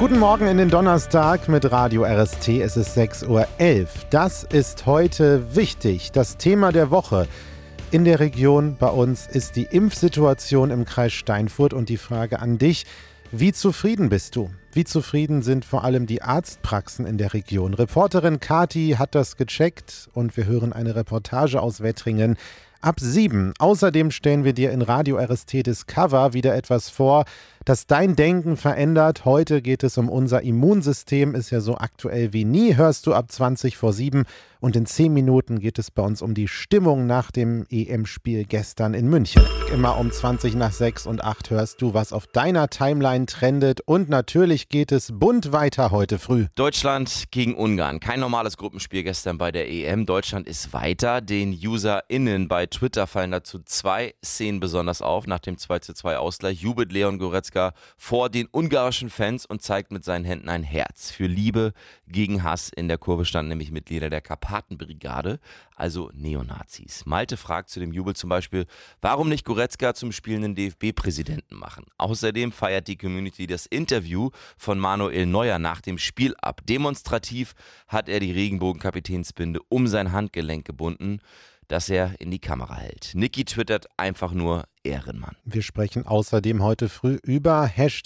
Guten Morgen in den Donnerstag mit Radio RST. Es ist 6:11 Uhr. Das ist heute wichtig. Das Thema der Woche in der Region bei uns ist die Impfsituation im Kreis Steinfurt und die Frage an dich: Wie zufrieden bist du? Wie zufrieden sind vor allem die Arztpraxen in der Region? Reporterin Kati hat das gecheckt und wir hören eine Reportage aus Wettringen ab 7. Außerdem stellen wir dir in Radio RST Discover wieder etwas vor, das dein Denken verändert. Heute geht es um unser Immunsystem, ist ja so aktuell wie nie, hörst du ab 7:20. Und in 10 Minuten geht es bei uns um die Stimmung nach dem EM-Spiel gestern in München. Immer um 6:20 und 8 hörst du, was auf deiner Timeline trendet. Und natürlich geht es bunt weiter heute früh. Deutschland gegen Ungarn. Kein normales Gruppenspiel gestern bei der EM. Deutschland ist weiter. Den UserInnen bei Twitter fallen dazu 2 Szenen besonders auf. Nach dem 2:2 Ausgleich jubelt Leon Goretzka vor den ungarischen Fans und zeigt mit seinen Händen ein Herz. Für Liebe gegen Hass. In der Kurve standen nämlich Mitglieder der Karpatenbrigade, also Neonazis. Malte fragt zu dem Jubel zum Beispiel, warum nicht Goretzka zum spielenden DFB-Präsidenten machen. Außerdem feiert die Community das Interview von Manuel Neuer nach dem Spiel ab. Demonstrativ hat er die Regenbogenkapitänsbinde um sein Handgelenk gebunden, das er in die Kamera hält. Niki twittert einfach nur Ehrenmann. Wir sprechen außerdem heute früh über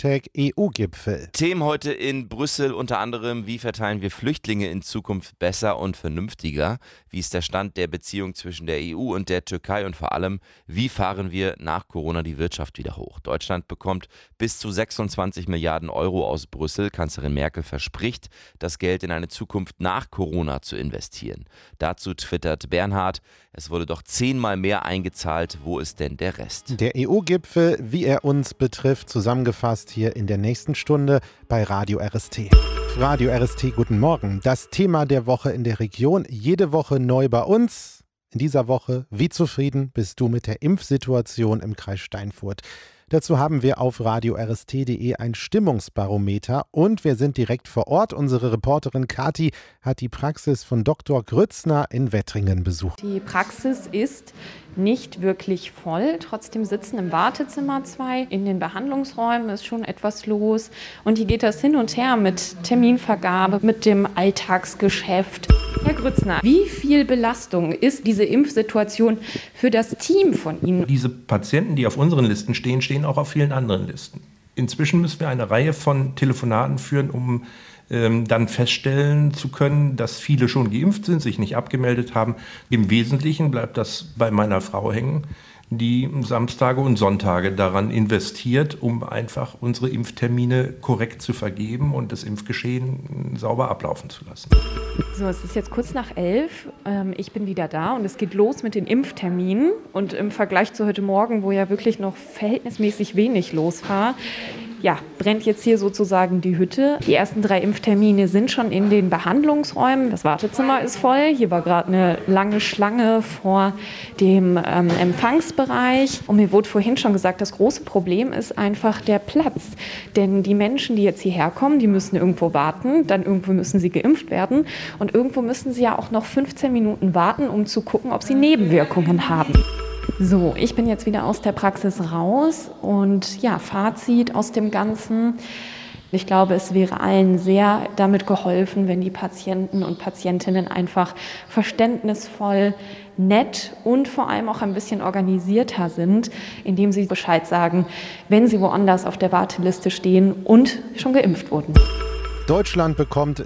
#EU-Gipfel. Themen heute in Brüssel unter anderem, wie verteilen wir Flüchtlinge in Zukunft besser und vernünftiger? Wie ist der Stand der Beziehung zwischen der EU und der Türkei? Und vor allem, wie fahren wir nach Corona die Wirtschaft wieder hoch? Deutschland bekommt bis zu 26 Milliarden Euro aus Brüssel. Kanzlerin Merkel verspricht, das Geld in eine Zukunft nach Corona zu investieren. Dazu twittert Bernhard, es wurde doch 10-mal mehr eingezahlt. Wo ist denn der Rest? Der EU-Gipfel, wie er uns betrifft, zusammengefasst hier in der nächsten Stunde bei Radio RST. Radio RST, guten Morgen. Das Thema der Woche in der Region, jede Woche neu bei uns. In dieser Woche, wie zufrieden bist du mit der Impfsituation im Kreis Steinfurt? Dazu haben wir auf radiorst.de ein Stimmungsbarometer und wir sind direkt vor Ort. Unsere Reporterin Kati hat die Praxis von Dr. Grützner in Wettringen besucht. Die Praxis ist nicht wirklich voll, trotzdem sitzen im Wartezimmer 2. In den Behandlungsräumen ist schon etwas los und hier geht das hin und her mit Terminvergabe, mit dem Alltagsgeschäft. Herr Grützner, wie viel Belastung ist diese Impfsituation für das Team von Ihnen? Diese Patienten, die auf unseren Listen stehen, stehen auch auf vielen anderen Listen. Inzwischen müssen wir eine Reihe von Telefonaten führen, um dann feststellen zu können, dass viele schon geimpft sind, sich nicht abgemeldet haben. Im Wesentlichen bleibt das bei meiner Frau hängen, die Samstage und Sonntage daran investiert, um einfach unsere Impftermine korrekt zu vergeben und das Impfgeschehen sauber ablaufen zu lassen. So, es ist jetzt kurz nach 11. Ich bin wieder da und es geht los mit den Impfterminen. Und im Vergleich zu heute Morgen, wo ja wirklich noch verhältnismäßig wenig los war, ja, brennt jetzt hier sozusagen die Hütte. Die ersten 3 Impftermine sind schon in den Behandlungsräumen. Das Wartezimmer ist voll. Hier war gerade eine lange Schlange vor dem Empfangsbereich. Und mir wurde vorhin schon gesagt, das große Problem ist einfach der Platz. Denn die Menschen, die jetzt hierher kommen, die müssen irgendwo warten. Dann irgendwo müssen sie geimpft werden. Und irgendwo müssen sie ja auch noch 15 Minuten warten, um zu gucken, ob sie Nebenwirkungen haben. So, ich bin jetzt wieder aus der Praxis raus und ja, Fazit aus dem Ganzen. Ich glaube, es wäre allen sehr damit geholfen, wenn die Patienten und Patientinnen einfach verständnisvoll, nett und vor allem auch ein bisschen organisierter sind, indem sie Bescheid sagen, wenn sie woanders auf der Warteliste stehen und schon geimpft wurden. Deutschland bekommt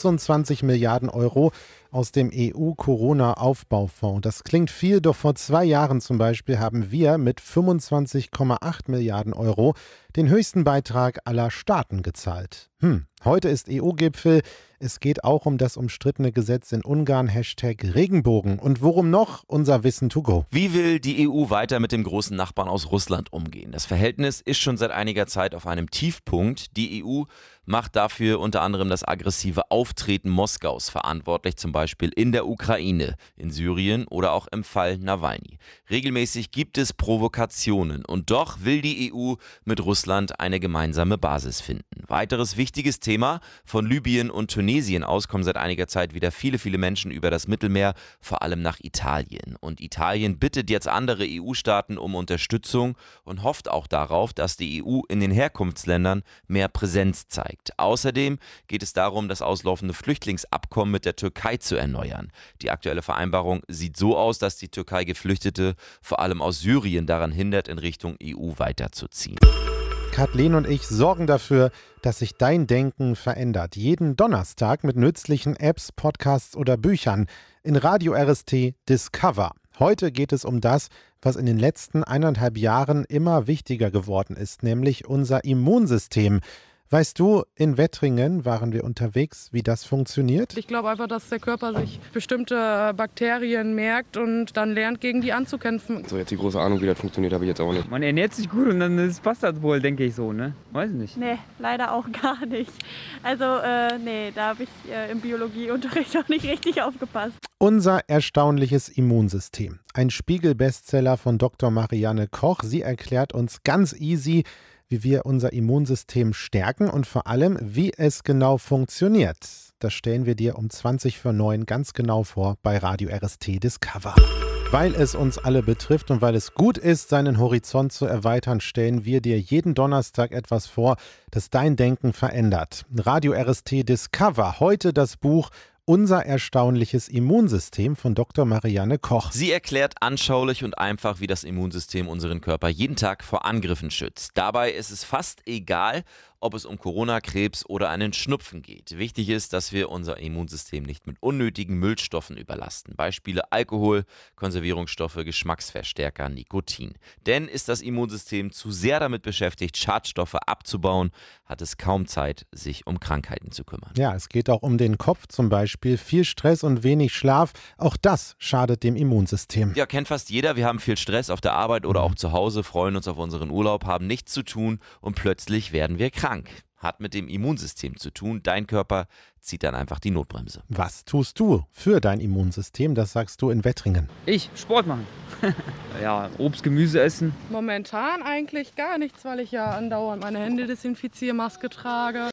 26 Milliarden Euro aus dem EU-Corona-Aufbaufonds. Das klingt viel, doch vor 2 Jahren zum Beispiel haben wir mit 25,8 Milliarden Euro den höchsten Beitrag aller Staaten gezahlt. Heute ist EU-Gipfel. Es geht auch um das umstrittene Gesetz in Ungarn, #Regenbogen. Und worum noch? Unser Wissen to go. Wie will die EU weiter mit dem großen Nachbarn aus Russland umgehen? Das Verhältnis ist schon seit einiger Zeit auf einem Tiefpunkt. Die EU macht dafür unter anderem das aggressive Auftreten Moskaus verantwortlich, zum Beispiel in der Ukraine, in Syrien oder auch im Fall Nawalny. Regelmäßig gibt es Provokationen und doch will die EU mit Russland eine gemeinsame Basis finden. Weiteres wichtiges Thema: von Libyen und Tunesien aus kommen seit einiger Zeit wieder viele Menschen über das Mittelmeer, vor allem nach Italien. Und Italien bittet jetzt andere EU-Staaten um Unterstützung und hofft auch darauf, dass die EU in den Herkunftsländern mehr Präsenz zeigt. Außerdem geht es darum, das auslaufende Flüchtlingsabkommen mit der Türkei zu erneuern. Die aktuelle Vereinbarung sieht so aus, dass die Türkei Geflüchtete vor allem aus Syrien daran hindert, in Richtung EU weiterzuziehen. Kathleen und ich sorgen dafür, dass sich dein Denken verändert. Jeden Donnerstag mit nützlichen Apps, Podcasts oder Büchern in Radio RST Discover. Heute geht es um das, was in den letzten 1,5 Jahren immer wichtiger geworden ist, nämlich unser Immunsystem. Weißt du, in Wettringen waren wir unterwegs, wie das funktioniert? Ich glaube einfach, dass der Körper sich bestimmte Bakterien merkt und dann lernt, gegen die anzukämpfen. So, jetzt die große Ahnung, wie das funktioniert, habe ich jetzt auch nicht. Man ernährt sich gut und dann passt das wohl, denke ich so, ne? Weiß nicht. Nee, leider auch gar nicht. Also, da habe ich im Biologieunterricht auch nicht richtig aufgepasst. Unser erstaunliches Immunsystem. Ein Spiegel-Bestseller von Dr. Marianne Koch. Sie erklärt uns ganz easy, wie wir unser Immunsystem stärken und vor allem, wie es genau funktioniert. Das stellen wir dir um 20:09 ganz genau vor bei Radio RST Discover. Weil es uns alle betrifft und weil es gut ist, seinen Horizont zu erweitern, stellen wir dir jeden Donnerstag etwas vor, das dein Denken verändert. Radio RST Discover, heute das Buch Unser erstaunliches Immunsystem von Dr. Marianne Koch. Sie erklärt anschaulich und einfach, wie das Immunsystem unseren Körper jeden Tag vor Angriffen schützt. Dabei ist es fast egal, ob es um Corona, Krebs oder einen Schnupfen geht. Wichtig ist, dass wir unser Immunsystem nicht mit unnötigen Müllstoffen überlasten. Beispiele: Alkohol, Konservierungsstoffe, Geschmacksverstärker, Nikotin. Denn ist das Immunsystem zu sehr damit beschäftigt, Schadstoffe abzubauen, hat es kaum Zeit, sich um Krankheiten zu kümmern. Ja, es geht auch um den Kopf zum Beispiel. Viel Stress und wenig Schlaf, auch das schadet dem Immunsystem. Ja, kennt fast jeder. Wir haben viel Stress auf der Arbeit oder auch zu Hause, freuen uns auf unseren Urlaub, haben nichts zu tun und plötzlich werden wir krank. Hat mit dem Immunsystem zu tun. Dein Körper zieht dann einfach die Notbremse. Was tust du für dein Immunsystem? Das sagst du in Wettringen. Ich, Sport machen. Ja, Obst, Gemüse essen. Momentan eigentlich gar nichts, weil ich ja andauernd meine Hände desinfiziere, Maske trage.